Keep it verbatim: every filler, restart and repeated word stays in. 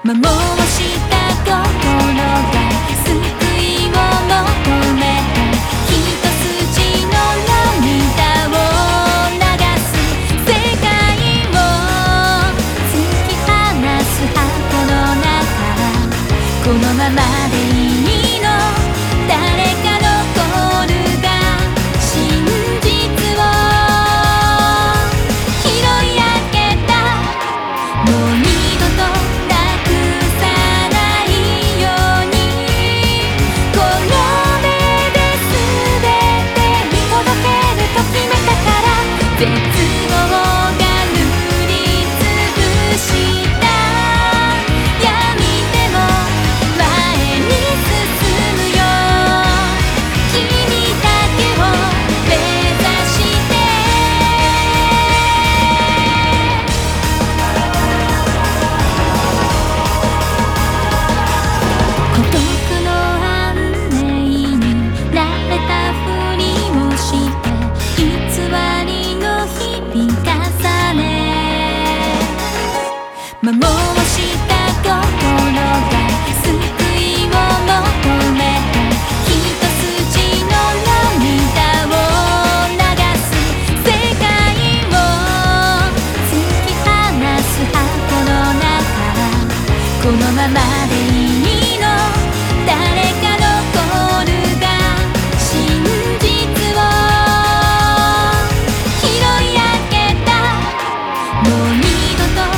摩耗した心が救いを求めて一筋の涙を流す世界を突き放す箱の中このままでいいの誰か残るが真実を拾い上げたもう二度となくさないようにこの目で全て見届けると決めたから絶望が塗りつぶした闇でも前に進むよ君だけを目指して孤独の安寧に慣れたふりをして偽りの日々重ね摩耗した心が救いを求めて一筋の涙を流す世界を突き放す箱の中このままでいいの誰か残るが真実を拾い上げたもう二度と